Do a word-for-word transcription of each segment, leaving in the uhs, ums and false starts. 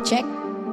check.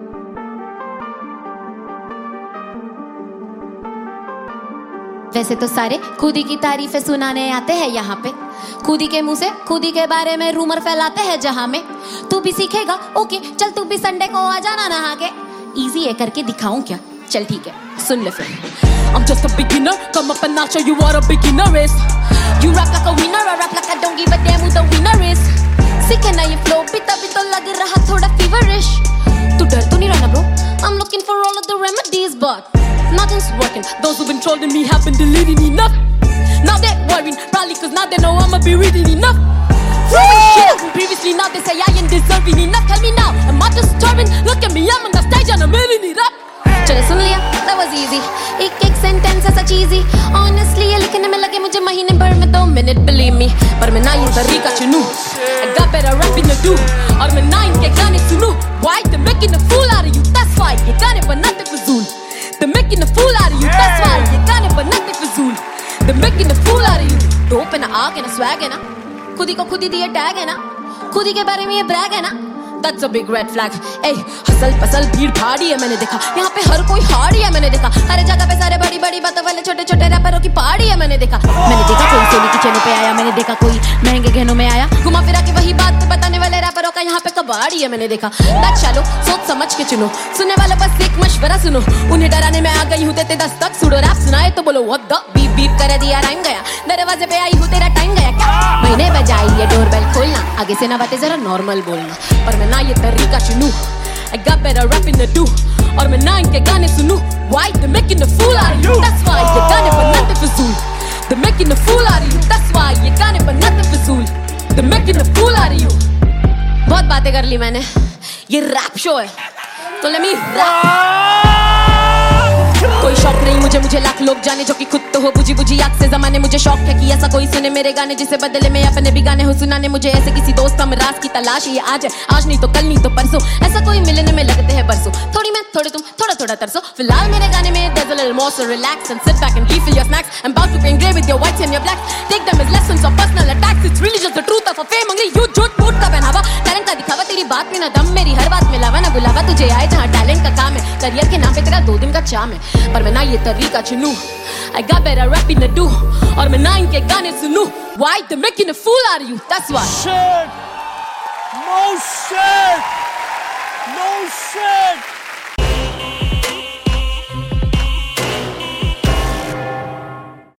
वैसे तो सारे खुद ही की तारीफें सुनाने आते हैं यहाँ पे, खुद ही के मुंह से खुद ही के बारे में रूमर फैलाते हैं जहाँ में। तू भी सीखेगा, ओके चल तू भी संडे को आ जाना नहा के। इजी है करके दिखाऊं क्या? चल ठीक है सुन ले फिर। I'm just a beginner, come up and I'll show you what a beginner is. You rap like a winner, I rap like I don't give a damn who the winner is. सीखे ना ये flow भी तभी तो लग रहा थोड़ा feverish. तू डर तो नहीं रहा bro? I'm looking for all of the remedies but nothing's working. Those who've been trolling me have been deleting enough. Now they're worrying, probably cause now they know I'ma be reading enough. Throwing shit up from previously, now they say I ain't deserving enough. Tell me now, am I disturbing? Look at me, I'm on the stage and I'm hitting it up. चलो सुन लिया, that was easy. एक एक sentence ऐसा चीज़ी, honestly ये लिखने में लगे मुझे महीने भर में दो मिनट, believe me. पर मैं ना ये तरीका चुनूं, I got better rapping to do. और मैं ना इनके गाने सुनूं, why they're making a fool out of you? That's why ये गाने बनाते फजूल. They're making a fool out of you. That's why ये गाने बनाते फजूल. They're making a fool out of you. Dope है ना, आग है ना, swag है ना, खुद ही को खुद ही दिए टैग है ना, खुद ही के बारे में ये ब्रैग है ना. That's a big red flag. Hey, हसल पसल भीड़ भाड़ी है मैंने देखा, यहाँ पे हर कोई हाड़ी है मैंने देखा, हर जगह पे सारे बड़ी बड़ी बातों वाले छोटे छोटे रैपरों की पार्टी है मैंने देखा. मैंने देखा कोई सोने की चेनों पे आया, मैंने देखा कोई महंगे गहनों में आया, घुमा फिरा के वही बात बताने वाले रैपरों का यहाँ पे कबाड़ी है मैंने देखा. That's shallow, सोच समझ के चुनो, सुनने वालों बस एक मशवरा सुनो, उन्हें डराने में आ गई हूँ देते दस तक, सुडो रैप सुनाए तो बोलो what the बीप बीप कर दिया टाइम गया, दरवाजे पे आई हूँ तेरा टाइम गया क्या, मैंने बजाई ये डोरबेल खोलना, आगे से ना बातें जरा नॉर्मल बोलना. पर मैं ना ये तरीका चुनूं, I got better rapping to do. और मैं ना इनके गाने सुनूं, why they're making a fool out of you? That's why ये गाने बनाते फजूल. They're making a fool out of you. That's why ये गाने बनाते फजूल. They're making a fool out of you. बहुत बातें कर ली मैंने, ये रैप शो है तो let me rap. कोई शौक नहीं मुझे, मुझे लाख लोग जाने जो कि खुद तो हो बुझी बुझी आग से जमाने. मुझे शौक है कि ऐसा कोई सुने मेरे गाने जिसे बदले में अपने भी गाने हो सुनाने. मुझे ऐसे किसी दोस्त हम राज की तलाश, ये आज है आज नहीं तो कल नहीं तो परसों, ऐसा कोई मिलने में लगते हैं बरसों. थोड़ी मैं थोड़े तुम थोड़ा थोड़ा तरसो, फिलहाल मेरे गाने में there's a little more so relax and sit back and refill your snacks. I'm about to paint grey with your whites and your blacks, take them as lessons of personal attacks. It's really just the truth of a fame hungry you झूठ मूठ का पहनावा, talent का दिखावा, तेरी बात में ना दम मेरी हर बात में लावा, ना बुलावा तुझे आए जहाँ टैलेंट का काम है, करियर के नाम पे तेरा दो दिन का चाम है. पर मैं ना ये तरीका चुनूं, I got better rapping to do. और मैं ना इनके गाने सुनूं, why they're making a fool out of you? That's why. Shit! No shit! No shit!